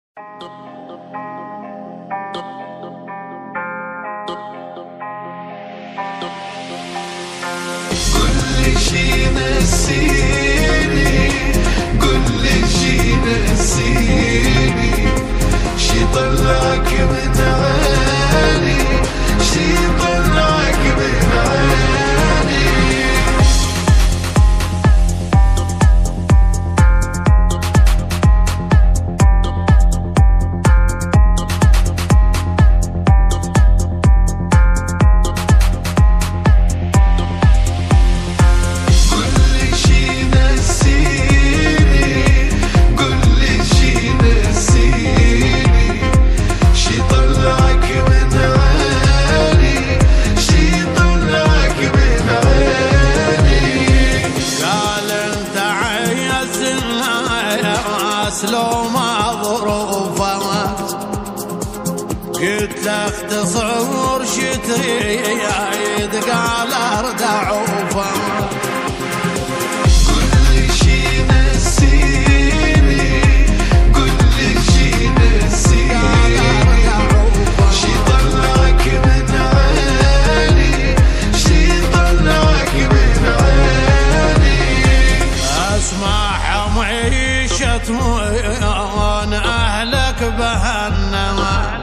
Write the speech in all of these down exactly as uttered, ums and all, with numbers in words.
كل شي نسيني، كل شي نسيني، شي طلعك من عيني، شي طلعك من عيني. لو ما ظروفات قلت له اختصر شتريد قال ارجع وفات. كل شي نسيني، كل شي نسيني، شي طلعك من عيني، شي طلعك من عيني. اسمع معيشة مؤن أهلك بهالنما،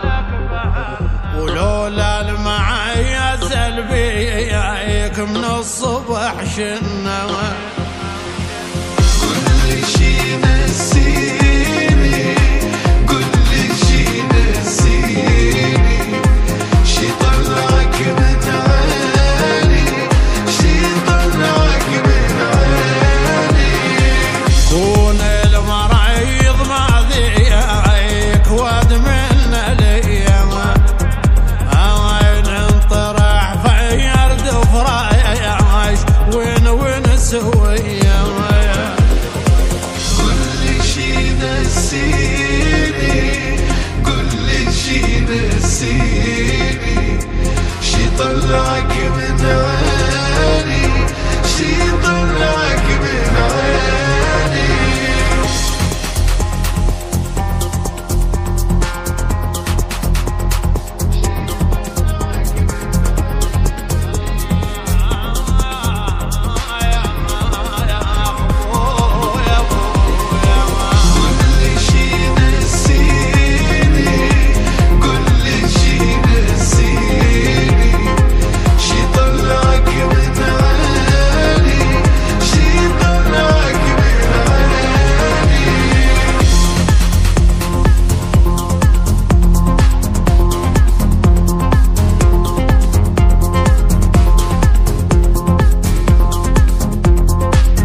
ولولا المعيز بيك من الصبح شنما. كل شي نسيني، كل شي نسيني، شي طلعك من عيني، شي طلعك من عيني. كون المريض ما ذيك ود من الايام، وين انطرح في يرد وفرايش وين وين سويه. كل شي نسيني، كل شي نسيني، شي طلعك من عيني، شي طلعك من عيني.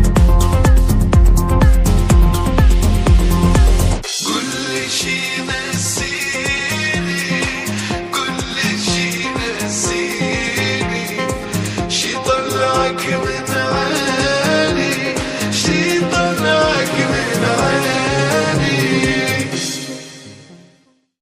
She